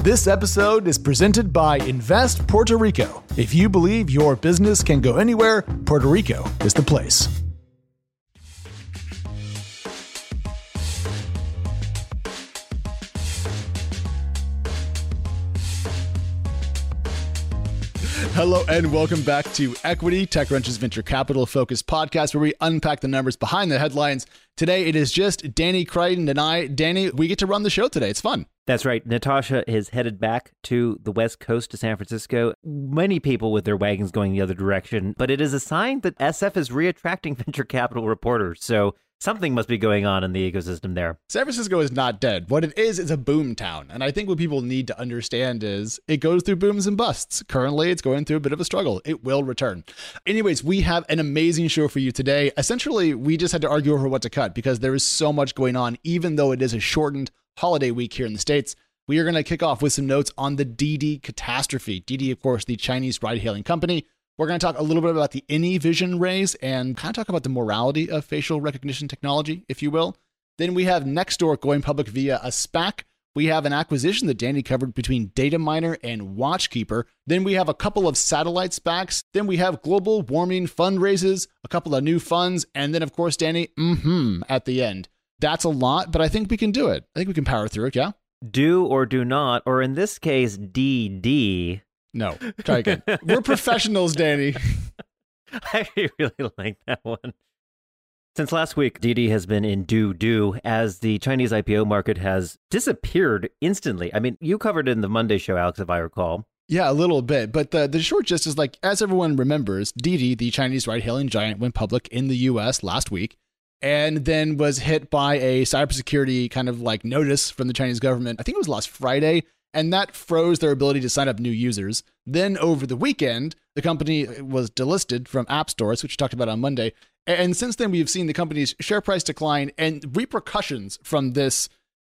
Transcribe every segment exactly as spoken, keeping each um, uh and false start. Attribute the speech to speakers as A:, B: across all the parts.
A: This episode is presented by Invest Puerto Rico. If you believe your business can go anywhere, Puerto Rico is the place. Hello and welcome back to Equity, TechCrunch's venture capital focused podcast where we unpack the numbers behind the headlines. Today it is just Danny Crichton and I. Danny, we get to run the show today. It's fun.
B: That's right. Natasha is headed back to the West Coast to San Francisco. Many people with their wagons going the other direction, but it is a sign that S F is reattracting venture capital reporters. So something must be going on in the ecosystem there.
A: San Francisco is not dead. What it is is a boom town. And I think what people need to understand is it goes through booms and busts. Currently, it's going through a bit of a struggle. It will return. Anyways, we have an amazing show for you today. Essentially, we just had to argue over what to cut because there is so much going on, even though it is a shortened holiday week here in the States. We are going to kick off with some notes on the Didi catastrophe. Didi, of course, the Chinese ride-hailing company. We're going to talk a little bit about the AnyVision raise and kind of talk about the morality of facial recognition technology, if you will. Then we have Nextdoor going public via a SPAC. We have an acquisition that Danny covered between Dataminr and Watchkeeper. Then we have a couple of satellite SPACs. Then we have global warming fundraisers, a couple of new funds, and then, of course, Danny, mm-hmm, at the end. That's a lot, but I think we can do it. I think we can power through it, yeah?
B: Do or do not, or in this case, D D.
A: No, try again. We're professionals, Danny.
B: I actually really like that one. Since last week, Didi has been in do-do as the Chinese I P O market has disappeared instantly. I mean, you covered it in the Monday show, Alex, if I recall.
A: Yeah, a little bit. But the, the short gist is, like, as everyone remembers, Didi, the Chinese ride-hailing giant, went public in the U S last week and then was hit by a cybersecurity kind of like notice from the Chinese government. I think it was last Friday. And that froze their ability to sign up new users. Then over the weekend, the company was delisted from app stores, which we talked about on Monday. And since then, we've seen the company's share price decline and repercussions from this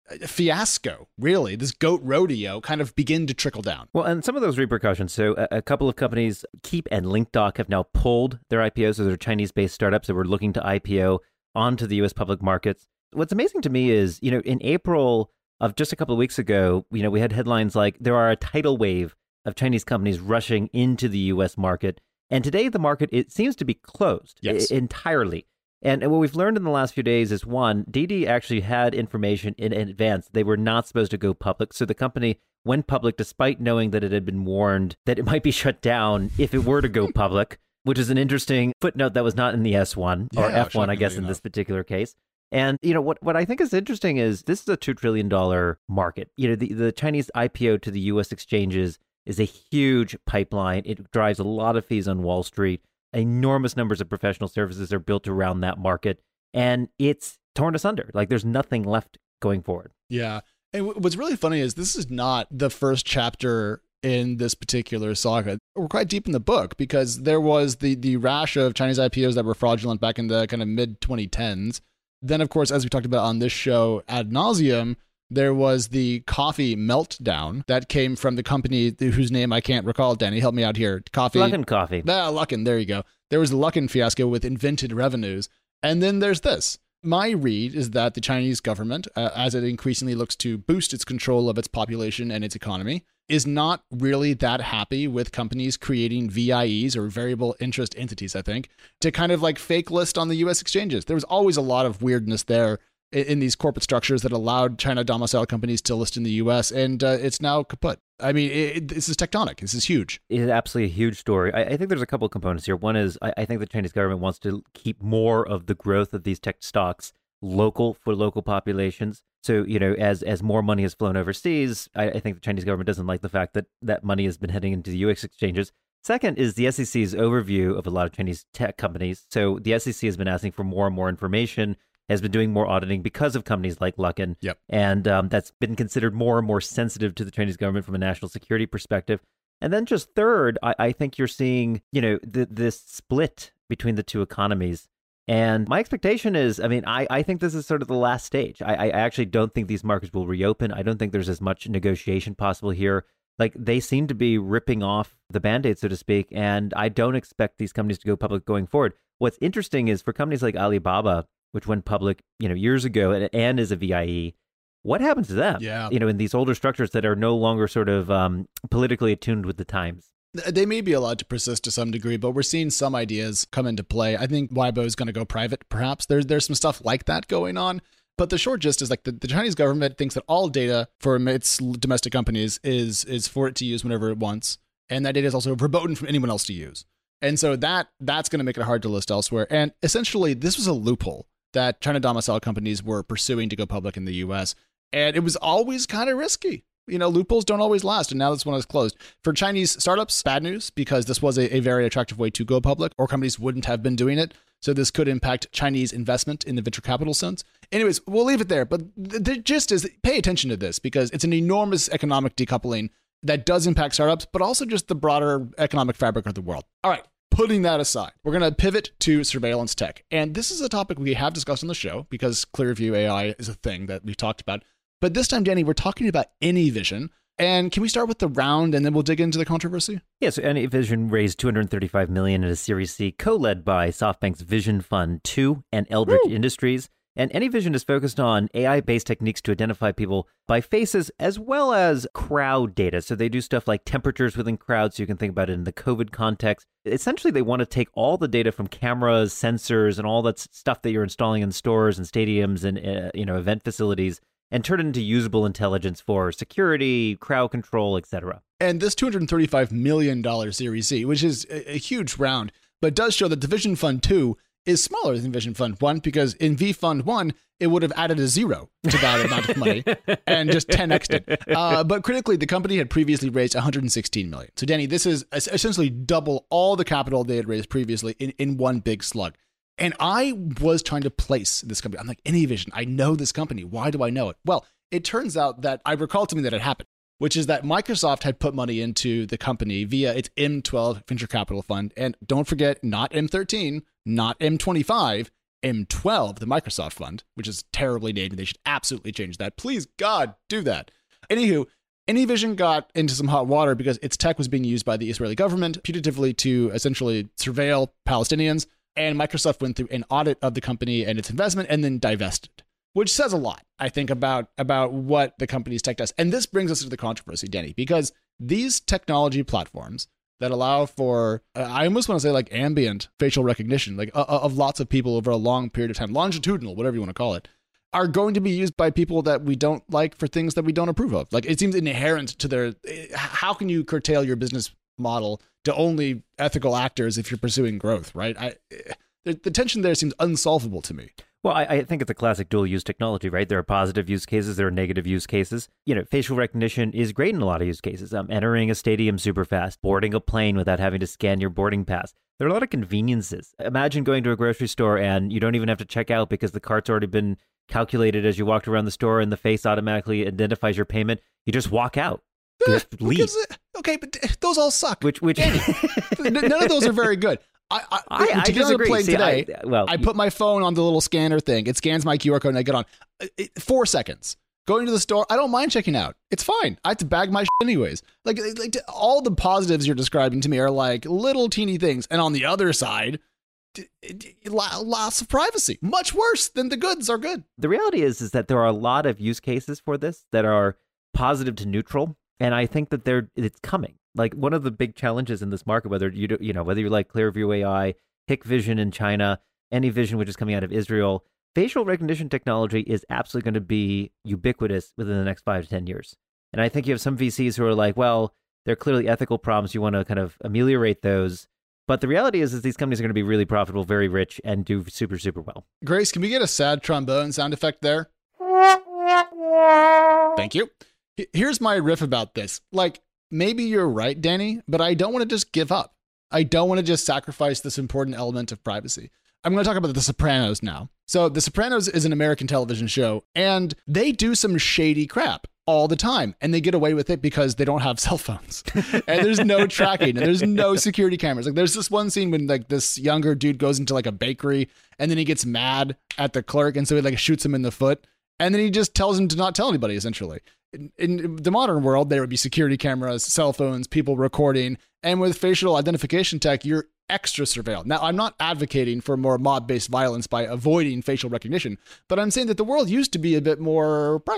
A: fiasco, really, this goat rodeo kind of begin to trickle down.
B: Well, and some of those repercussions. So a, a couple of companies, Keep and LinkDoc, have now pulled their I P Os. So they're Chinese-based startups that were looking to I P O onto the U S public markets. What's amazing to me is, you know, in April of just a couple of weeks ago, you know, we had headlines like there are a tidal wave of Chinese companies rushing into the U S market. And today the market, it seems to be closed
A: yes.
B: I- entirely. And, and what we've learned in the last few days is, one, Didi actually had information in advance. They were not supposed to go public. So the company went public despite knowing that it had been warned that it might be shut down if it were to go public, which is an interesting footnote that was not in the S one or
A: yeah,
B: F one, I guess, in
A: enough.
B: this particular case. And, you know, what, what I think is interesting is this is a two trillion dollars market. You know, the, the Chinese I P O to the U S exchanges is a huge pipeline. It drives a lot of fees on Wall Street. Enormous numbers of professional services are built around that market. And it's torn asunder. Like, there's nothing left going forward.
A: Yeah. And what's really funny is this is not the first chapter in this particular saga. We're quite deep in the book because there was the, the rash of Chinese I P Os that were fraudulent back in the kind of mid twenty tens. Then, of course, as we talked about on this show ad nauseum, there was the coffee meltdown that came from the company whose name I can't recall. Danny, help me out here. Coffee.
B: Luckin Coffee.
A: Ah, Luckin, there you go. There was the Luckin fiasco with invented revenues. And then there's this. My read is that the Chinese government, uh, as it increasingly looks to boost its control of its population and its economy, is not really that happy with companies creating V I Es or variable interest entities, I think, to kind of like fake list on the U S exchanges. There was always a lot of weirdness there in, in these corporate structures that allowed China domiciled companies to list in the U S, and uh, it's now kaput. I mean, it, it, this is tectonic. This is huge.
B: It is absolutely a huge story. I, I think there's a couple of components here. One is I, I think the Chinese government wants to keep more of the growth of these tech stocks local for local populations. So, you know, as as more money has flown overseas, I, I think the Chinese government doesn't like the fact that that money has been heading into the U S exchanges. Second is the S E C's overview of a lot of Chinese tech companies. So the S E C has been asking for more and more information, has been doing more auditing because of companies like Luckin.
A: Yep.
B: And um, that's been considered more and more sensitive to the Chinese government from a national security perspective. And then just third, I, I think you're seeing, you know, the, this split between the two economies. And my expectation is, I mean, I, I think this is sort of the last stage. I, I actually don't think these markets will reopen. I don't think there's as much negotiation possible here. Like, they seem to be ripping off the Band-Aid, so to speak, and I don't expect these companies to go public going forward. What's interesting is for companies like Alibaba, which went public, you know, years ago and, and is a V I E, what happens to them?
A: Yeah.
B: You know, in these older structures that are no longer sort of um, politically attuned with the times.
A: They may be allowed to persist to some degree, but we're seeing some ideas come into play. I think Weibo is going to go private, perhaps. There's, there's some stuff like that going on. But the short gist is like the, the Chinese government thinks that all data for its domestic companies is is for it to use whenever it wants. And that data is also verboten from anyone else to use. And so that that's going to make it hard to list elsewhere. And essentially, this was a loophole that China domiciled companies were pursuing to go public in the U S. And it was always kind of risky. You know, loopholes don't always last, and now this one is closed. For Chinese startups, bad news, because this was a, a very attractive way to go public, or companies wouldn't have been doing it. So this could impact Chinese investment in the venture capital sense. Anyways, we'll leave it there. But the, the gist is, pay attention to this, because it's an enormous economic decoupling that does impact startups, but also just the broader economic fabric of the world. All right. Putting that aside, we're going to pivot to surveillance tech. And this is a topic we have discussed on the show because Clearview A I is a thing that we've talked about. But this time, Danny, we're talking about AnyVision. And can we start with the round and then we'll dig into the controversy?
B: Yes, yeah, so AnyVision raised two hundred thirty-five million dollars in a Series C, co-led by SoftBank's Vision Fund two and Eldridge Woo! Industries. And AnyVision is focused on A I-based techniques to identify people by faces as well as crowd data. So they do stuff like temperatures within crowds, so you can think about it in the COVID context. Essentially, they want to take all the data from cameras, sensors, and all that stuff that you're installing in stores and stadiums and uh, you know event facilities and turn it into usable intelligence for security, crowd control, et cetera.
A: And this two hundred thirty-five million dollars Series C, which is a, a huge round, but does show that the Vision Fund two is smaller than Vision Fund one, because in V Fund one, it would have added a zero to that amount of money and just ten x'd it. Uh, but critically, the company had previously raised one hundred sixteen million dollars. So Danny, this is essentially double all the capital they had raised previously in, in one big slug. And I was trying to place this company. I'm like, AnyVision, I know this company. Why do I know it? Well, it turns out that I recalled something that had happened, which is that Microsoft had put money into the company via its M twelve venture capital fund. And don't forget, not M thirteen, not M twenty-five, M twelve, the Microsoft fund, which is terribly named. They should absolutely change that. Please, God, do that. Anywho, AnyVision got into some hot water because its tech was being used by the Israeli government putatively to essentially surveil Palestinians. And Microsoft went through an audit of the company and its investment and then divested, which says a lot, I think, about, about what the company's tech does. And this brings us to the controversy, Denny, because these technology platforms that allow for, uh, I almost want to say like ambient facial recognition, like uh, of lots of people over a long period of time, longitudinal, whatever you want to call it, are going to be used by people that we don't like for things that we don't approve of. Like, it seems inherent to their, how can you curtail your business model to only ethical actors if you're pursuing growth, right? I, the, the tension there seems unsolvable to me.
B: Well, I, I think it's a classic dual-use technology, right? There are positive use cases, there are negative use cases. You know, facial recognition is great in a lot of use cases. Um, entering a stadium super fast, boarding a plane without having to scan your boarding pass. There are a lot of conveniences. Imagine going to a grocery store and you don't even have to check out because the cart's already been calculated as you walked around the store and the face automatically identifies your payment. You just walk out.
A: Eh, leave. Okay, but those all suck.
B: Which, which,
A: none of those are very good. I, I,
B: I,
A: to
B: I
A: get on the plane
B: See,
A: today,
B: I, well,
A: I put my phone on the little scanner thing. It scans my Q R code and I get on. It, four seconds. Going to the store, I don't mind checking out. It's fine. I have to bag my shit anyways. Like, like all the positives you're describing to me are like little teeny things. And on the other side, loss of privacy. Much worse than the goods are good.
B: The reality is, is that there are a lot of use cases for this that are positive to neutral. And I think that they're it's coming. Like, one of the big challenges in this market, whether you do, you know whether you like Clearview A I, Hikvision in China, AnyVision, which is coming out of Israel, facial recognition technology is absolutely going to be ubiquitous within the next five to ten years. And I think you have some V Cs who are like, well, there are clearly ethical problems. You want to kind of ameliorate those. But the reality is, is these companies are going to be really profitable, very rich, and do super, super well.
A: Grace, can we get a sad trombone sound effect there? Thank you. Here's my riff about this. Like, maybe you're right, Danny, but I don't want to just give up. I don't want to just sacrifice this important element of privacy. I'm going to talk about The Sopranos now. So The Sopranos is an American television show, and they do some shady crap all the time, and they get away with it because they don't have cell phones, and there's no tracking, and there's no security cameras. Like, there's this one scene when like this younger dude goes into like a bakery, and then he gets mad at the clerk, and so he like shoots him in the foot, and then he just tells him to not tell anybody, essentially. In, in the modern world, there would be security cameras, cell phones, people recording, and with facial identification tech, you're extra surveilled. Now, I'm not advocating for more mob-based violence by avoiding facial recognition, but I'm saying that the world used to be a bit more private.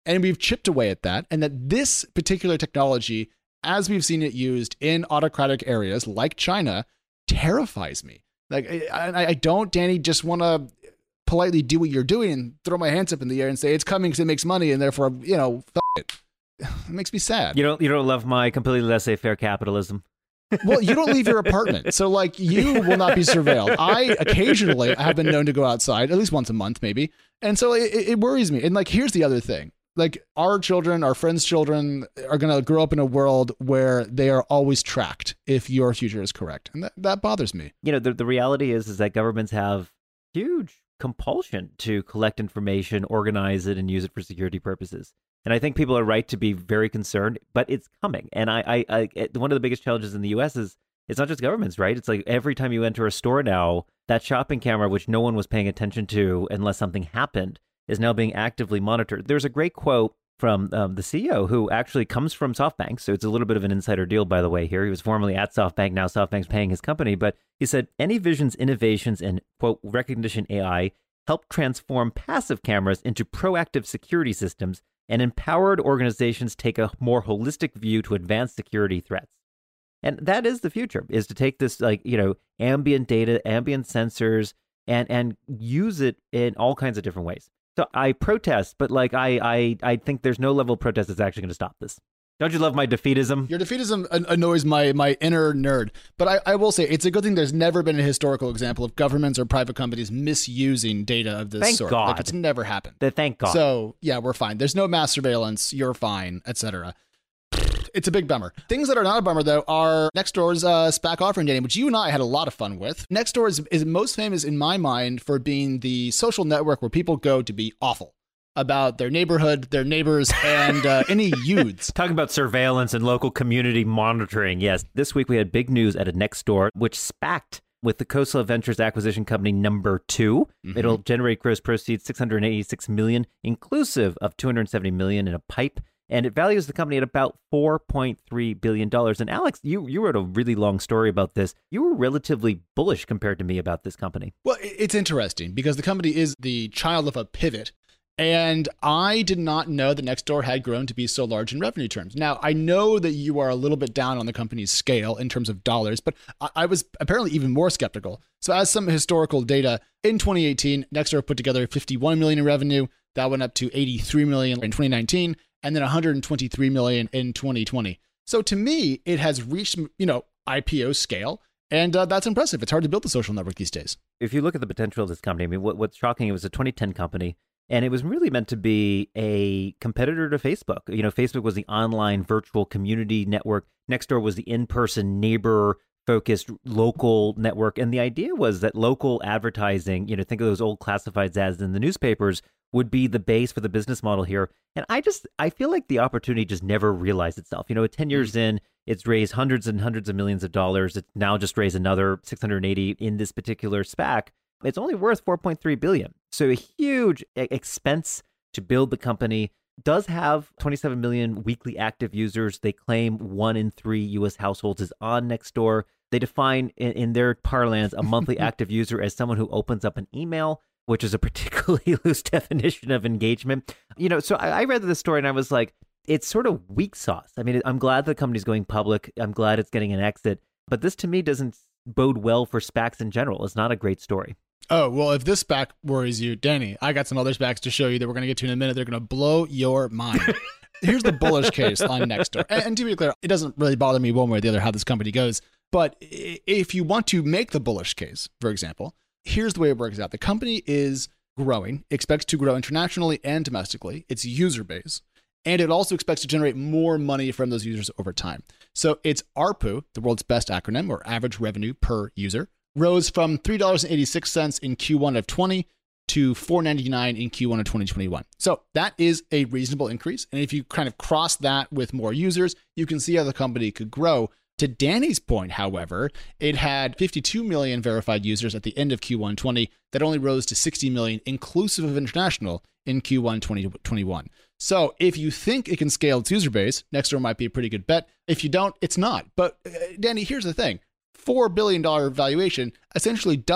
A: And we've chipped away at that. And that this particular technology, as we've seen it used in autocratic areas like China, terrifies me. Like, I, I don't, Danny, just want to politely do what you're doing and throw my hands up in the air and say it's coming because it makes money and therefore, you know, f- it. It makes me sad.
B: You don't, you don't love my completely laissez-faire capitalism.
A: Well, you don't leave your apartment. So, like, you will not be surveilled. I occasionally have been known to go outside, at least once a month, maybe. And so it, it worries me. And, like, here's the other thing. Like, our children, our friends' children are going to grow up in a world where they are always tracked if your future is correct. And that, that bothers me.
B: You know, the, the reality is, is that governments have huge compulsion to collect information, organize it, and use it for security purposes. And I think people are right to be very concerned, but it's coming. And I, I, I, one of the biggest challenges in the U S is it's not just governments, right? It's like every time you enter a store now, that shopping camera, which no one was paying attention to unless something happened, is now being actively monitored. There's a great quote from um, the C E O who actually comes from SoftBank. So it's a little bit of an insider deal, by the way, here. He was formerly at SoftBank. Now SoftBank's paying his company. But he said, AnyVision's innovations in, quote, recognition A I help transform passive cameras into proactive security systems, and empowered organizations take a more holistic view to advanced security threats. And that is the future, is to take this, like, you know, ambient data, ambient sensors, and and use it in all kinds of different ways. So I protest, but like I I I think there's no level of protest that's actually going to stop this. Don't you love my defeatism?
A: Your defeatism annoys my my inner nerd. But I, I will say it's a good thing there's never been a historical example of governments or private companies misusing data of this
B: Thank
A: sort.
B: God.
A: Like, it's never happened.
B: Thank God.
A: So yeah, we're fine. There's no mass surveillance. You're fine, et cetera. It's a big bummer. Things that are not a bummer, though, are Nextdoor's uh, SPAC offering, Danny, which you and I had a lot of fun with. Nextdoor is, is most famous in my mind for being the social network where people go to be awful about their neighborhood, their neighbors, and uh, any youths.
B: Talking about surveillance and local community monitoring. Yes, this week we had big news at a Nextdoor, which SPAC'd with the Khosla Ventures acquisition company number two. Mm-hmm. It'll generate gross proceeds six hundred eighty-six million dollars, inclusive of two hundred seventy million dollars in a PIPE. And it values the company at about four point three billion dollars. And Alex, you, you wrote a really long story about this. You were relatively bullish compared to me about this company.
A: Well, it's interesting because the company is the child of a pivot. And I did not know that Nextdoor had grown to be so large in revenue terms. Now, I know that you are a little bit down on the company's scale in terms of dollars, but I, I was apparently even more skeptical. So as some historical data, in twenty eighteen, Nextdoor put together fifty-one million dollars in revenue. That went up to eighty-three million dollars in twenty nineteen, and then one hundred twenty-three million dollars in twenty twenty. So to me, it has reached, you know, I P O scale. And uh, that's impressive. It's hard to build a social network these days.
B: If you look at the potential of this company, I mean, what, what's shocking, it was a twenty ten company. And it was really meant to be a competitor to Facebook. You know, Facebook was the online virtual community network. Nextdoor was the in-person neighbor-focused local network. And the idea was that local advertising, you know, think of those old classifieds ads in the newspapers, would be the base for the business model here. And I just, I feel like the opportunity just never realized itself. You know, ten years in, it's raised hundreds and hundreds of millions of dollars. It's now just raised another six hundred eighty in this particular SPAC. It's only worth four point three billion dollars. So a huge expense to build the company. Does have twenty-seven million weekly active users. They claim one in three U S households is on Nextdoor. They define in, in their parlance a monthly active user as someone who opens up an email, which is a particularly loose definition of engagement. You know, so I, I read this story and I was like, it's sort of weak sauce. I mean, I'm glad the company's going public. I'm glad it's getting an exit. But this to me doesn't bode well for SPACs in general. It's not a great story.
A: Oh, well, if this SPAC worries you, Danny, I got some other SPACs to show you that we're going to get to in a minute. They're going to blow your mind. Here's the bullish case on Nextdoor. And, and to be clear, it doesn't really bother me one way or the other how this company goes. But if you want to make the bullish case, for example, here's the way it works out. The company is growing, expects to grow internationally and domestically, its user base, and it also expects to generate more money from those users over time. So its A R P U, the world's best acronym, or average revenue per user, rose from three dollars and eighty-six cents in Q one of twenty to four dollars and ninety-nine cents in Q one of twenty twenty-one. So that is a reasonable increase. And if you kind of cross that with more users, you can see how the company could grow. To Danny's point, however, it had fifty-two million verified users at the end of Q one twenty that only rose to sixty million, inclusive of international, in Q one twenty twenty-one. So if you think it can scale its user base, Nextdoor might be a pretty good bet. If you don't, it's not. But uh, Danny, here's the thing. four billion dollars valuation, essentially double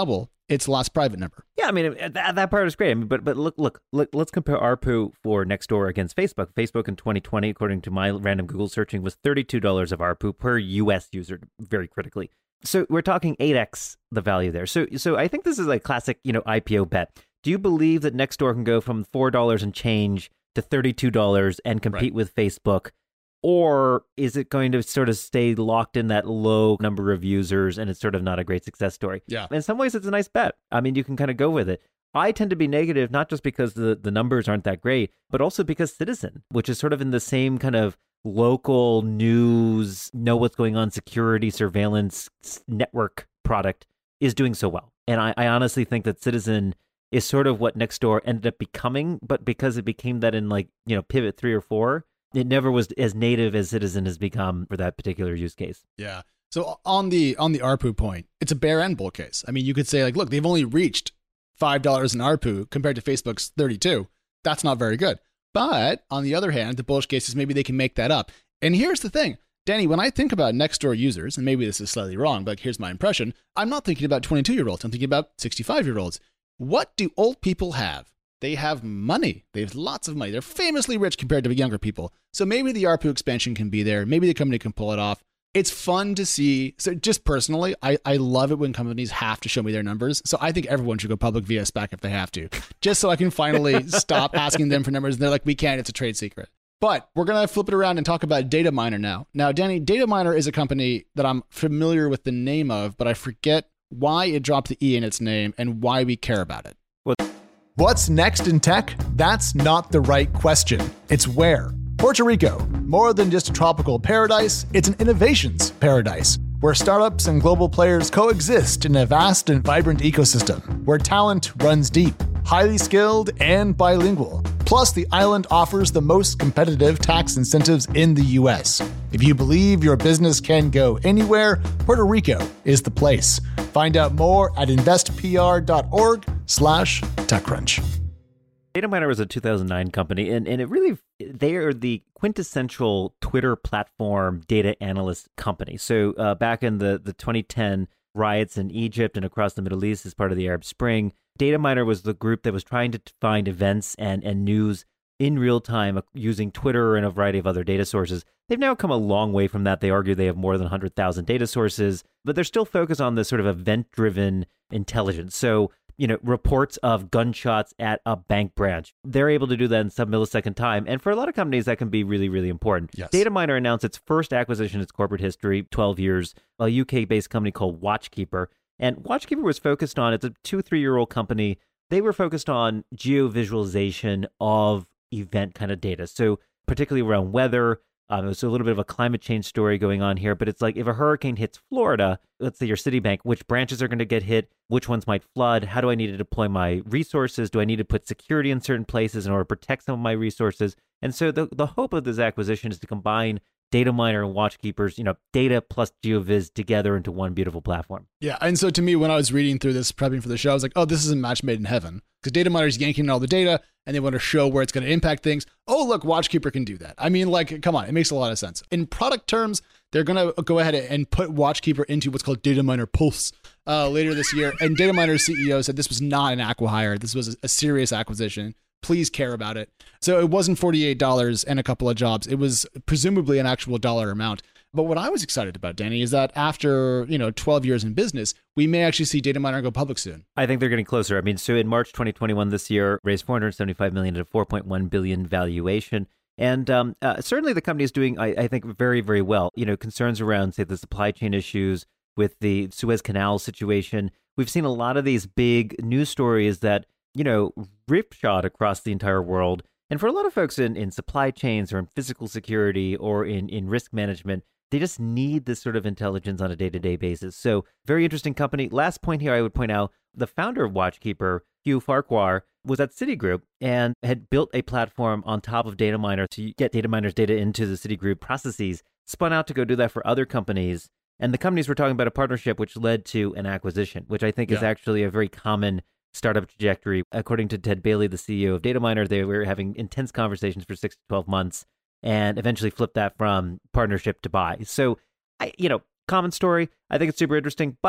A: its last private number.
B: Yeah, I mean, that, that part is great. I mean, but but look, look, look, let's compare A R P U for Nextdoor against Facebook. Facebook in twenty twenty, according to my random Google searching, was thirty-two dollars of A R P U per U S user, very critically. So we're talking eight x the value there. So so I think this is a classic, you know, I P O bet. Do you believe that Nextdoor can go from four dollars and change to thirty-two dollars and compete right. with Facebook? Or is it going to sort of stay locked in that low number of users and it's sort of not a great success story?
A: Yeah.
B: In some ways, it's a nice bet. I mean, you can kind of go with it. I tend to be negative, not just because the, the numbers aren't that great, but also because Citizen, which is sort of in the same kind of local news, know what's going on, security, surveillance network product, is doing so well. And I, I honestly think that Citizen is sort of what Nextdoor ended up becoming, but because it became that in like, you know, Pivot three or four, it never was as native as Citizen has become for that particular use case.
A: Yeah. So on the on the A R P U point, it's a bare end bull case. I mean, you could say like, look, they've only reached five dollars in A R P U compared to Facebook's thirty-two. That's not very good. But on the other hand, the bullish case is maybe they can make that up. And here's the thing, Danny, when I think about Nextdoor users, and maybe this is slightly wrong, but here's my impression, I'm not thinking about twenty-two-year-olds. I'm thinking about sixty-five-year-olds. What do old people have? They have money. They have lots of money. They're famously rich compared to younger people. So maybe the A R P U expansion can be there. Maybe the company can pull it off. It's fun to see. So just personally, I, I love it when companies have to show me their numbers. So I think everyone should go public via SPAC if they have to, just so I can finally stop asking them for numbers. And they're like, we can't, it's a trade secret. But we're going to flip it around and talk about Dataminr now. Now, Danny, Dataminr is a company that I'm familiar with the name of, but I forget why it dropped the E in its name and why we care about it.
B: Well,
A: What's next in tech? That's not the right question. It's where. Puerto Rico, more than just a tropical paradise, it's an innovations paradise, where startups and global players coexist in a vast and vibrant ecosystem, where talent runs deep, highly skilled and bilingual. Plus, the island offers the most competitive tax incentives in the U S. If you believe your business can go anywhere, Puerto Rico is the place. Find out more at investpr.org slash TechCrunch.
B: Dataminr was a two thousand nine company, and, and it really, they are the quintessential Twitter platform data analyst company. So uh, back in the, the twenty ten riots in Egypt and across the Middle East as part of the Arab Spring, Dataminr was the group that was trying to find events and, and news in real time using Twitter and a variety of other data sources. They've now come a long way from that. They argue they have more than one hundred thousand data sources, but they're still focused on this sort of event-driven intelligence. So, you know, reports of gunshots at a bank branch. They're able to do that in sub-millisecond time. And for a lot of companies, that can be really, really important.
A: Yes.
B: Dataminr announced its first acquisition in its corporate history, twelve years, a U K-based company called Watchkeeper. And Watchkeeper was focused on, it's a two, three-year-old company. They were focused on geo-visualization of event kind of data. So particularly around weather. Um, it was a little bit of a climate change story going on here, but it's like if a hurricane hits Florida, let's say your Citibank, which branches are going to get hit, which ones might flood, how do I need to deploy my resources? Do I need to put security in certain places in order to protect some of my resources? And so the, the hope of this acquisition is to combine Dataminr and Watchkeeper's, you know, data plus GeoViz together into one beautiful platform.
A: Yeah, and so to me, when I was reading through this, prepping for the show, I was like, oh, this is a match made in heaven. Because Dataminr is yanking in all the data, and they want to show where it's going to impact things. Oh, look, Watchkeeper can do that. I mean, like, come on, it makes a lot of sense. In product terms, they're going to go ahead and put Watchkeeper into what's called Dataminr Pulse uh, later this year. And Dataminr's C E O said this was not an acqui-hire. This was a serious acquisition. Please care about it. So it wasn't forty-eight dollars and a couple of jobs. It was presumably an actual dollar amount. But what I was excited about, Danny, is that after, you know, twelve years in business, we may actually see Dataminr go public soon.
B: I think they're getting closer. I mean, so in March twenty twenty-one, this year, raised four hundred seventy-five million dollars at a four point one billion dollars valuation. And um, uh, certainly the company is doing, I, I think, very, very well. You know, concerns around, say, the supply chain issues with the Suez Canal situation. We've seen a lot of these big news stories that, you know, ripshod across the entire world. And for a lot of folks in, in supply chains or in physical security or in, in risk management, they just need this sort of intelligence on a day-to-day basis. So very interesting company. Last point here, I would point out, the founder of Watchkeeper, Hugh Farquhar, was at Citigroup and had built a platform on top of Dataminr to get Dataminr's data into the Citigroup processes, spun out to go do that for other companies. And the companies were talking about a partnership which led to an acquisition, which I think yeah. is actually a very common startup trajectory. According to Ted Bailey, the C E O of Dataminr, they were having intense conversations for six to twelve months and eventually flipped that from partnership to buy. So, I, you know, common story. I think it's super interesting, but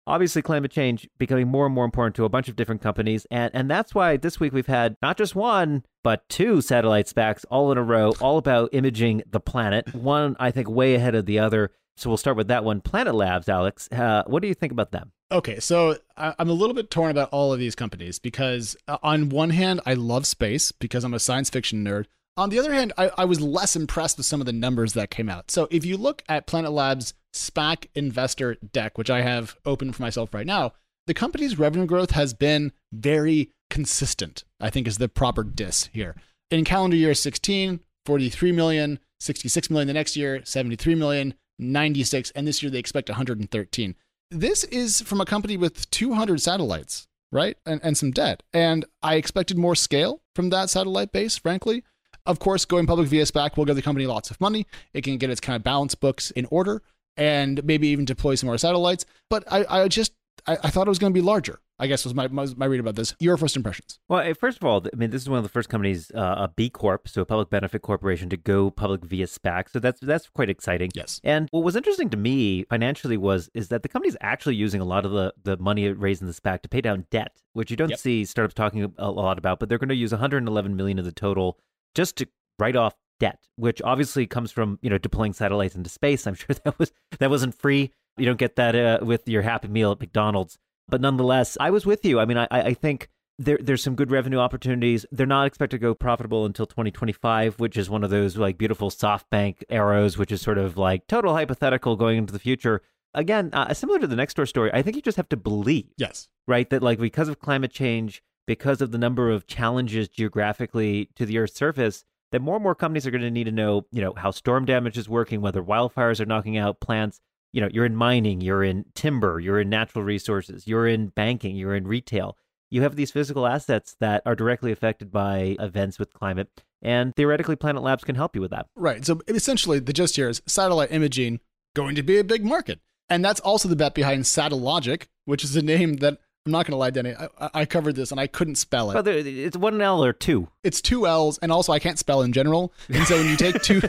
B: obviously climate change becoming more and more important to a bunch of different companies. And, and that's why this week we've had not just one, but two satellite SPACs all in a row, all about imaging the planet. One, I think, way ahead of the other. So we'll start with that one. Planet Labs, Alex, uh, what do you think about them?
A: Okay, so I'm a little bit torn about all of these companies because uh, on one hand, I love space because I'm a science fiction nerd. On the other hand, I, I was less impressed with some of the numbers that came out. So if you look at Planet Labs' SPAC investor deck, which I have open for myself right now, the company's revenue growth has been very consistent, I think is the proper diss here. In calendar year sixteen, forty-three million, sixty-six million the next year, seventy-three million, ninety-six, and this year they expect one hundred thirteen. This is from a company with two hundred satellites, right? And, and some debt. And I expected more scale from that satellite base, frankly. Of course, going public via SPAC will give the company lots of money. It can get its kind of balance books in order and maybe even deploy some more satellites. But I, I just, I, I thought it was going to be larger, I guess was my, my, my read about this. Your first impressions?
B: Well, first of all, I mean, this is one of the first companies, uh, a B Corp, so a public benefit corporation, to go public via SPAC. So that's that's quite exciting.
A: Yes.
B: And what was interesting to me financially was is that the company's actually using a lot of the, the money it raised in the SPAC to pay down debt, which you don't
A: Yep.
B: see startups talking a lot about, but they're going to use one hundred eleven million dollars of the total just to write off debt, which obviously comes from, you know, deploying satellites into space. I'm sure that was that wasn't free. You don't get that uh, with your Happy Meal at McDonald's. But nonetheless, I was with you. I mean, I, I think there, there's some good revenue opportunities. They're not expected to go profitable until twenty twenty-five, which is one of those like beautiful SoftBank arrows, which is sort of like total hypothetical going into the future. Again, uh, similar to the Nextdoor story, I think you just have to believe,
A: Yes.
B: right, that like because of climate change, because of the number of challenges geographically to the Earth's surface, that more and more companies are going to need to know, you know, how storm damage is working, whether wildfires are knocking out plants. You know, you're in mining, you're in timber, you're in natural resources, you're in banking, you're in retail. You have these physical assets that are directly affected by events with climate. And theoretically, Planet Labs can help you with that.
A: Right. So essentially, the gist here is satellite imaging going to be a big market. And that's also the bet behind Satellogic, which is a name that I'm not going to lie, Denny. I, I covered this and I couldn't spell it.
B: But there, it's one L or two.
A: It's two L's, and also I can't spell in general. And so when you take two,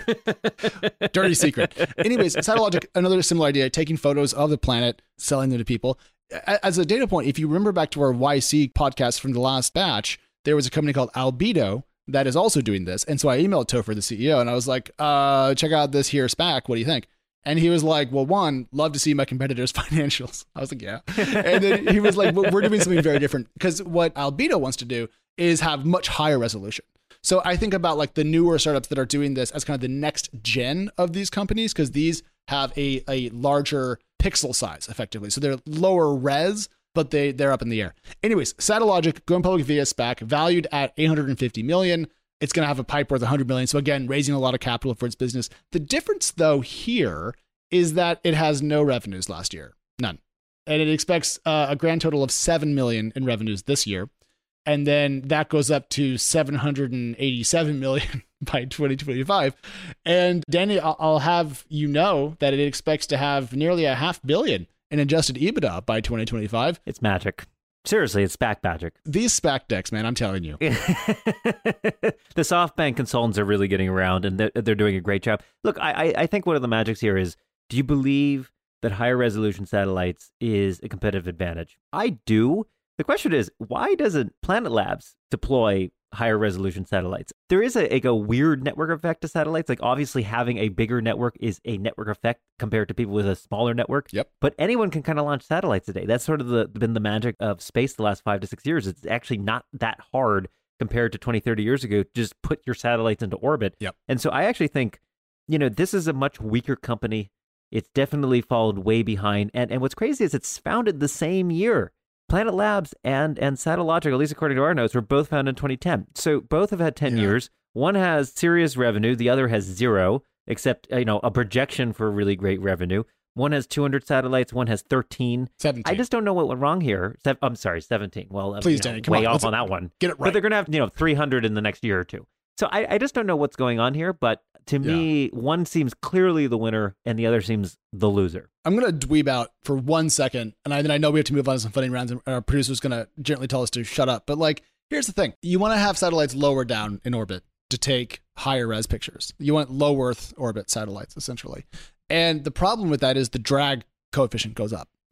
A: dirty secret. Anyways, Satellogic, another similar idea, taking photos of the planet, selling them to people. As a data point, if you remember back to our Y C podcast from the last batch, there was a company called Albedo that is also doing this. And so I emailed Topher, the C E O, and I was like, uh, check out this here SPAC. What do you think? And he was like, well, one, love to see my competitors' financials. I was like, yeah. And then he was like, well, we're doing something very different. Because what Albedo wants to do is have much higher resolution. So I think about like the newer startups that are doing this as kind of the next gen of these companies, because these have a, a larger pixel size effectively. So they're lower res, but they, they're up in the air. Anyways, Satellogic going public via SPAC, valued at eight hundred fifty million dollars. It's going to have a pipe worth one hundred million dollars. So again, raising a lot of capital for its business. The difference though here is that it has no revenues last year, none. And it expects uh, a grand total of seven million dollars in revenues this year. And then that goes up to seven hundred eighty-seven million dollars by twenty twenty-five. And Danny, I'll have you know that it expects to have nearly a half billion in adjusted EBITDA by twenty twenty-five.
B: It's magic. Seriously, it's SPAC magic.
A: These SPAC decks, man, I'm telling you.
B: The SoftBank consultants are really getting around, and they're, they're doing a great job. Look, I, I think one of the magics here is, do you believe that higher resolution satellites is a competitive advantage? I do. The question is, why doesn't Planet Labs deploy higher resolution satellites? There is a, a, a weird network effect to satellites. Like obviously having a bigger network is a network effect compared to people with a smaller network.
A: Yep.
B: But anyone can kind of launch satellites today. That's sort of the, been the magic of space the last five to six years. It's actually not that hard compared to twenty, thirty years ago. Just put your satellites into orbit.
A: Yep.
B: And so I actually think, you know, this is a much weaker company. It's definitely followed way behind. And and what's crazy is it's founded the same year. Planet Labs and and Satellogic, at least according to our notes, were both founded in twenty ten. So both have had ten
A: yeah.
B: years. One has serious revenue. The other has zero, except, you know, a projection for really great revenue. One has two hundred satellites. One has thirteen.
A: seventeen.
B: I just don't know what went wrong here. Se- I'm sorry, seventeen. Well,
A: Please,
B: you know,
A: Danny, come
B: way
A: on.
B: off
A: Let's
B: on that one.
A: Get it right.
B: But they're going to have, you know, three hundred in the next year or two. So I, I just don't know what's going on here. But to
A: Yeah.
B: me, one seems clearly the winner and the other seems the loser.
A: I'm going to dweeb out for one second, and I, then I know we have to move on to some funding rounds, and our producer's going to gently tell us to shut up. But like, here's the thing. You want to have satellites lower down in orbit to take higher res pictures. You want low Earth orbit satellites, essentially. And the problem with that is the drag coefficient goes up.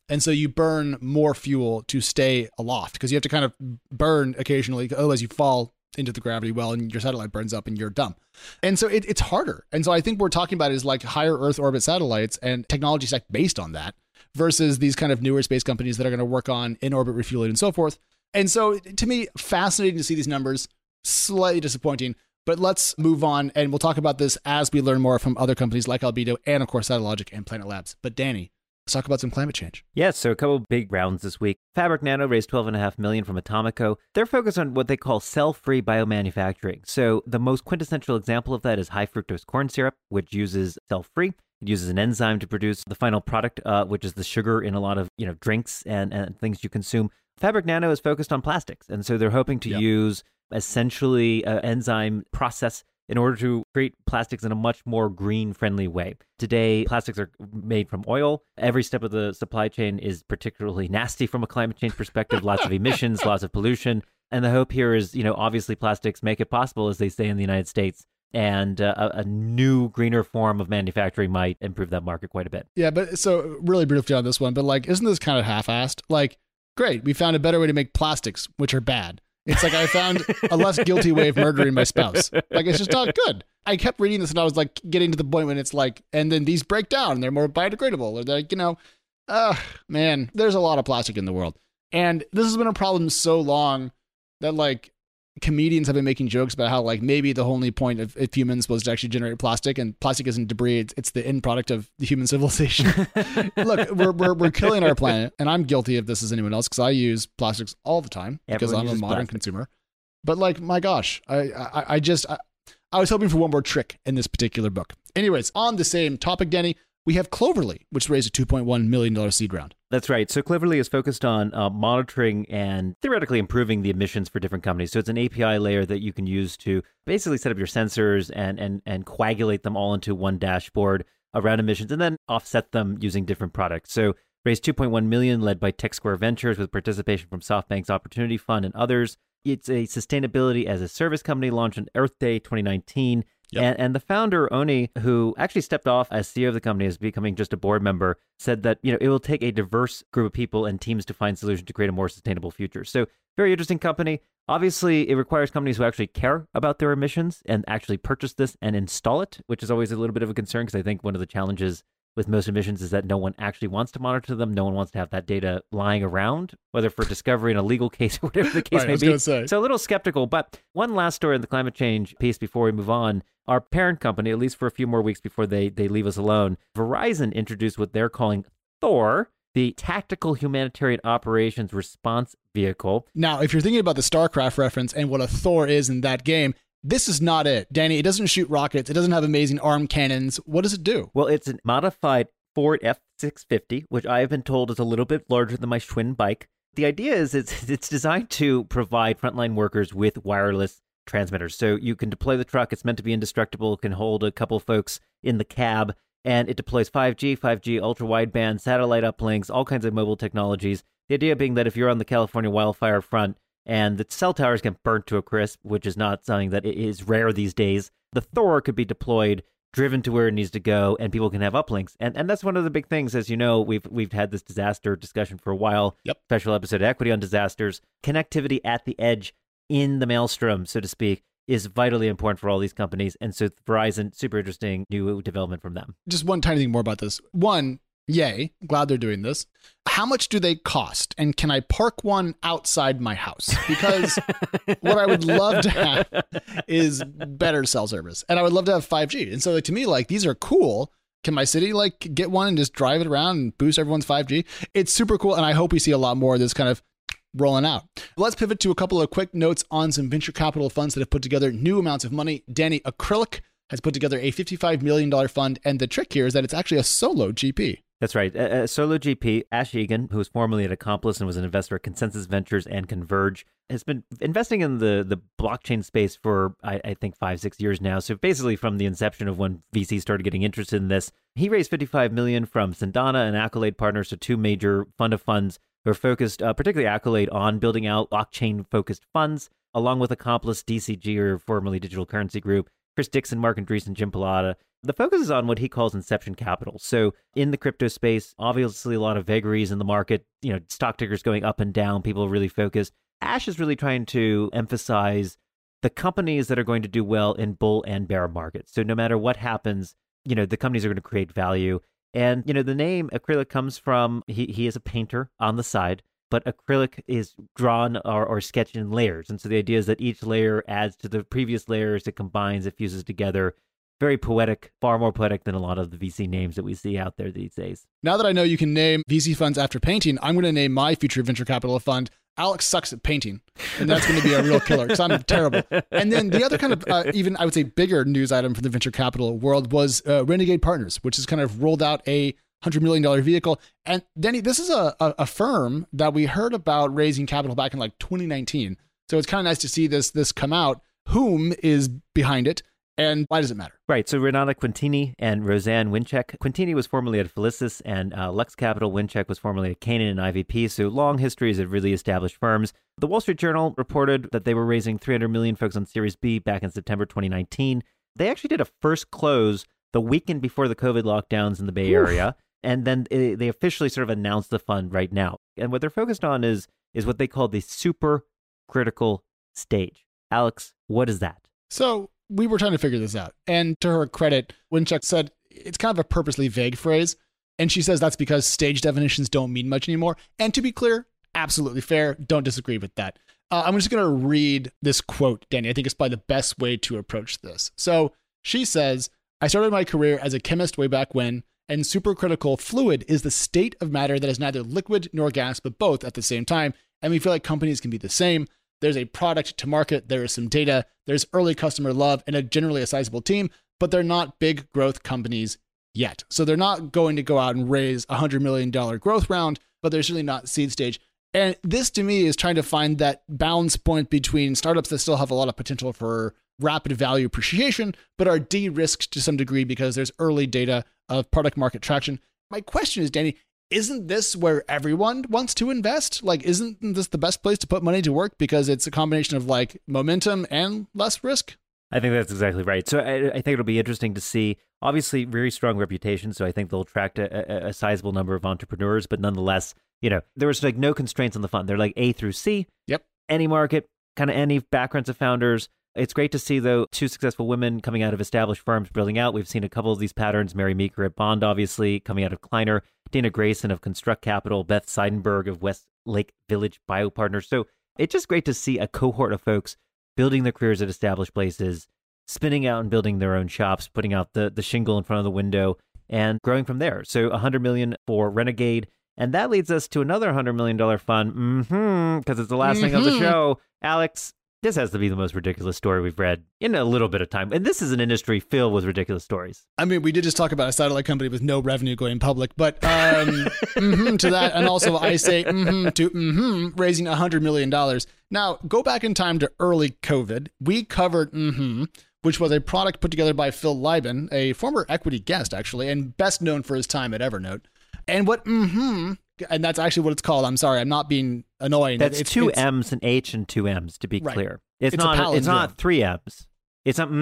A: And so you burn more fuel to stay aloft because you have to kind of burn occasionally. Otherwise, you fall into the gravity well and your satellite burns up and you're dumb. And so it, it's harder. And so I think we're talking about is like higher Earth orbit satellites and technology stack based on that versus these kind of newer space companies that are going to work on in-orbit refueling and so forth. And so to me, fascinating to see these numbers, slightly disappointing. But let's move on, and we'll talk about this as we learn more from other companies like Albedo and, of course, Satellogic and Planet Labs. But Danny, let's talk about some climate change.
B: Yeah, so a couple big rounds this week. Fabric Nano raised twelve point five million dollars from Atomico. They're focused on what they call cell-free biomanufacturing. So the most quintessential example of that is high fructose corn syrup, which uses cell-free. It uses an enzyme to produce the final product, uh, which is the sugar in a lot of you know drinks and, and things you consume. Fabric Nano is focused on plastics, and so they're hoping to yep. use essentially an enzyme process in order to create plastics in a much more green-friendly way. Today, plastics are made from oil. Every step of the supply chain is particularly nasty from a climate change perspective. Lots of emissions, lots of pollution. And the hope here is, you know, obviously plastics make it possible, as they say in the United States. And uh, a, a new, greener form of manufacturing might improve that market quite a bit.
A: Yeah, but so really briefly on this one, but like, isn't this kind of half-assed? Like, great, we found a better way to make plastics, which are bad. It's like I found a less guilty way of murdering my spouse. Like, it's just not good. I kept reading this and I was like getting to the point when it's like, and then these break down and they're more biodegradable. Or they're like, you know, uh, man, there's a lot of plastic in the world. And this has been a problem so long that like comedians have been making jokes about how like maybe the only point of if humans was to actually generate plastic, and plastic isn't debris, it's, it's the end product of the human civilization. Look, we're, we're we're killing our planet, and I'm guilty of this as anyone else because I use plastics all the time because
B: Everyone
A: I'm a modern
B: plastic.
A: consumer. But like, my gosh, I I, I just I, I was hoping for one more trick in this particular book. Anyways, on the same topic, Danny, we have Cloverly, which raised a two point one million dollars seed round.
B: That's right. So Cloverly is focused on uh, monitoring and theoretically improving the emissions for different companies. So it's an A P I layer that you can use to basically set up your sensors and and and coagulate them all into one dashboard around emissions and then offset them using different products. So raised two point one million dollars led by Tech Square Ventures with participation from SoftBank's Opportunity Fund and others. It's a sustainability as a service company launched on Earth Day twenty nineteen. Yep. And, and the founder, Oni, who actually stepped off as C E O of the company as becoming just a board member, said that, you know, it will take a diverse group of people and teams to find solutions to create a more sustainable future. So very interesting company. Obviously, it requires companies who actually care about their emissions and actually purchase this and install it, which is always a little bit of a concern because I think one of the challenges with most emissions is that no one actually wants to monitor them. No one wants to have that data lying around, whether for discovery in a legal case or whatever the case
A: right,
B: may
A: I was
B: be.
A: gonna say.
B: So a little skeptical. But one last story in the climate change piece before we move on. Our parent company, at least for a few more weeks before they, they leave us alone, Verizon introduced what they're calling Thor, the Tactical Humanitarian Operations Response Vehicle.
A: Now, if you're thinking about the StarCraft reference and what a Thor is in that game, this is not it. Danny, it doesn't shoot rockets. It doesn't have amazing arm cannons. What does it do?
B: Well, it's a modified Ford F six fifty, which I have been told is a little bit larger than my Schwinn bike. The idea is it's, it's designed to provide frontline workers with wireless transmitters. So you can deploy the truck. It's meant to be indestructible. It can hold a couple folks in the cab. And it deploys five G, five G, ultra-wideband, satellite uplinks, all kinds of mobile technologies. The idea being that if you're on the California wildfire front and the cell towers get burnt to a crisp, which is not something that is rare these days, the Thor could be deployed, driven to where it needs to go, and people can have uplinks. And and that's one of the big things. As you know, we've we've had this disaster discussion for a while.
A: Yep.
B: Special episode of Equity on disasters. Connectivity at the edge, in the maelstrom, so to speak, is vitally important for all these companies. And so Verizon, super interesting new development from them.
A: Just one tiny thing more about this. One, yay, glad they're doing this. How much do they cost? And can I park one outside my house? Because what I would love to have is better cell service. And I would love to have five G. And so like, to me, like, these are cool. Can my city like get one and just drive it around and boost everyone's five G? It's super cool. And I hope we see a lot more of this kind of rolling out. Let's pivot to a couple of quick notes on some venture capital funds that have put together new amounts of money. Danny, Acrylic has put together a fifty-five million dollars fund. And the trick here is that it's actually a solo G P.
B: That's right. Uh, uh, Solo G P, Ash Egan, who was formerly at Accomplice and was an investor at Consensus Ventures and Converge, has been investing in the, the blockchain space for, I, I think, five, six years now. So basically from the inception of when V Cs started getting interested in this, he raised fifty-five million dollars from Sindana and Accolade Partners, so two major fund of funds who are focused, uh, particularly Accolade, on building out blockchain-focused funds, along with Accomplice, D C G, or formerly Digital Currency Group, Chris Dixon, Mark Andreessen, Jim Pilata. The focus is on what he calls inception capital. So in the crypto space, obviously a lot of vagaries in the market, you know, stock tickers going up and down, people are really focused. Ash is really trying to emphasize the companies that are going to do well in bull and bear markets. So no matter what happens, you know, the companies are going to create value. And, you know, the name Acrylic comes from, he, he is a painter on the side, but acrylic is drawn or, or sketched in layers. And so the idea is that each layer adds to the previous layers, it combines, it fuses together. Very poetic, far more poetic than a lot of the V C names that we see out there these days.
A: Now that I know you can name V C funds after painting, I'm going to name my future venture capital fund Alex Sucks at Painting. And that's going to be a real killer because I'm terrible. And then the other kind of, uh, even I would say bigger news item from the venture capital world was uh, Renegade Partners, which has kind of rolled out a one hundred million dollars vehicle. And Danny, this is a, a, a firm that we heard about raising capital back in like twenty nineteen. So it's kind of nice to see this, this come out. Whom is behind it? And why does it matter?
B: Right. So Renata Quintini and Roseanne Winchek. Quintini was formerly at Felicis, and uh, Lux Capital. Winchek was formerly at Canaan and I V P. So long histories of really established firms. The Wall Street Journal reported that they were raising three hundred million dollars folks on Series B back in September twenty nineteen. They actually did a first close the weekend before the COVID lockdowns in the Bay
A: Oof.
B: Area. And then it, they officially sort of announced the fund right now. And what they're focused on is, is what they call the super critical stage. Alex, what is that?
A: So we were trying to figure this out. And to her credit, Winchek said it's kind of a purposely vague phrase. And she says that's because stage definitions don't mean much anymore. And to be clear, absolutely fair. Don't disagree with that. Uh, I'm just going to read this quote, Danny. I think it's probably the best way to approach this. So she says, I started my career as a chemist way back when, and supercritical fluid is the state of matter that is neither liquid nor gas, but both at the same time. And we feel like companies can be the same. There's a product to market, there is some data, there's early customer love, and a generally a sizable team, but they're not big growth companies yet. So they're not going to go out and raise a one hundred million dollars growth round, but they're certainly not seed stage. And this to me is trying to find that balance point between startups that still have a lot of potential for rapid value appreciation, but are de-risked to some degree because there's early data of product market traction. My question is, Danny, isn't this where everyone wants to invest? Like, isn't this the best place to put money to work because it's a combination of like momentum and less risk?
B: I think that's exactly right. So I, I think it'll be interesting to see. Obviously, very strong reputation. So I think they'll attract a, a, a sizable number of entrepreneurs. But nonetheless, you know, there was like no constraints on the fund. They're like A through C.
A: Yep.
B: Any market, kind of any backgrounds of founders. It's great to see, though, two successful women coming out of established firms building out. We've seen a couple of these patterns. Mary Meeker at Bond, obviously, coming out of Kleiner. Dana Grayson of Construct Capital. Beth Seidenberg of Westlake Village Biopartners. So it's just great to see a cohort of folks building their careers at established places, spinning out and building their own shops, putting out the, the shingle in front of the window, and growing from there. So one hundred million dollars for Renegade. And that leads us to another one hundred million dollars fund, mm-hmm, because it's the last mm-hmm. thing of the show. Alex, this has to be the most ridiculous story we've read in a little bit of time. And this is an industry filled with ridiculous stories.
A: I mean, we did just talk about a satellite company with no revenue going public, but um, mm-hmm to that. And also I say mm-hmm to mm-hmm raising one hundred million dollars. Now, go back in time to early COVID. We covered mm-hmm, which was a product put together by Phil Lieben, a former equity guest, actually, and best known for his time at Evernote. And what mm-hmm, and that's actually what it's called. I'm sorry, I'm not being annoying.
B: That's
A: it's,
B: two
A: it's,
B: M's and H and two M's, to be
A: right.
B: clear. It's,
A: it's
B: not It's not three M's. It's not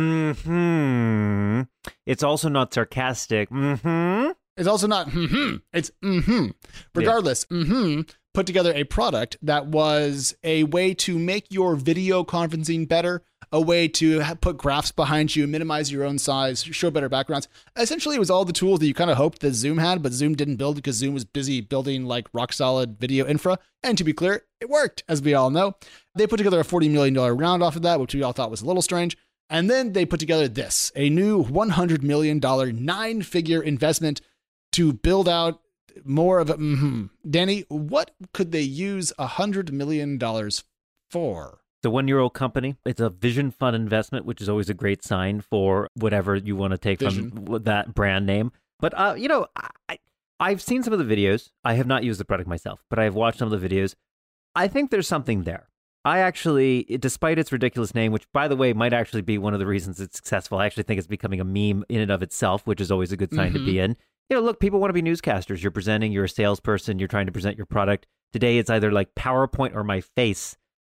B: mm-hmm. It's also not sarcastic. Mm-hmm.
A: It's also not mm-hmm. It's mm-hmm. Regardless, yeah. mm-hmm put together a product that was a way to make your video conferencing better, a way to ha- put graphs behind you, minimize your own size, show better backgrounds. Essentially, it was all the tools that you kind of hoped that Zoom had, but Zoom didn't build because Zoom was busy building like rock solid video infra. And to be clear, it worked, as we all know. They put together a forty million dollars round off of that, which we all thought was a little strange. And then they put together this, a new one hundred million dollars nine-figure investment to build out more of a mm-hmm. Danny, what could they use one hundred million dollars for?
B: The one-year-old company. It's a vision fund investment, which is always a great sign for whatever you want to take vision. From that brand name. But, uh, you know, I, I've seen some of the videos. I have not used the product myself, but I've watched some of the videos. I think there's something there. I actually, despite its ridiculous name, which, by the way, might actually be one of the reasons it's successful, I actually think it's becoming a meme in and of itself, which is always a good sign mm-hmm. to be in. You know, look, people want to be newscasters. You're presenting, you're a salesperson, you're trying to present your product. Today, it's either like PowerPoint or my face.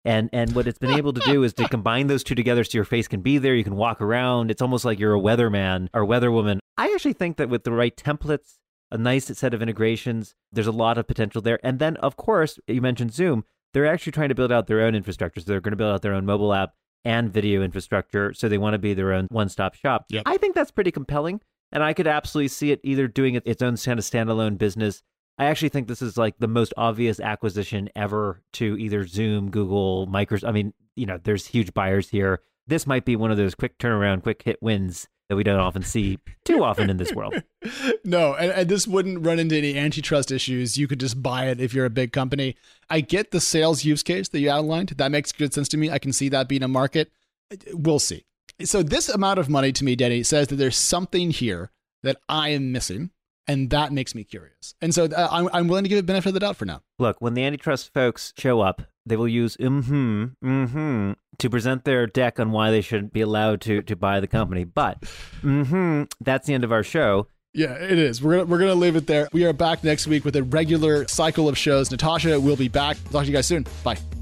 B: And and what it's been able to do is to combine those two together so your face can be there. You can walk around. It's almost like you're a weatherman or weatherwoman. I actually think that with the right templates, a nice set of integrations, there's a lot of potential there. And then, of course, you mentioned Zoom. They're actually trying to build out their own infrastructure. So they're going to build out their own mobile app and video infrastructure. So they want to be their own one-stop shop.
A: Yep.
B: I think that's pretty compelling. And I could absolutely see it either doing its own kind of standalone business. I actually think this is like the most obvious acquisition ever to either Zoom, Google, Microsoft. I mean, you know, there's huge buyers here. This might be one of those quick turnaround, quick hit wins that we don't often see too often in this world.
A: No, and, and this wouldn't run into any antitrust issues. You could just buy it if you're a big company. I get the sales use case that you outlined. That makes good sense to me. I can see that being a market. We'll see. So this amount of money to me, Denny, says that there's something here that I am missing. And that makes me curious. And so uh, I'm, I'm willing to give it benefit of the doubt for now.
B: Look, when the antitrust folks show up, they will use mm-hmm, mm-hmm to present their deck on why they shouldn't be allowed to to buy the company. But mm-hmm, that's the end of our show.
A: Yeah, it is. We're gonna, we're going to leave it there. We are back next week with a regular cycle of shows. Natasha will be back. Talk to you guys soon. Bye.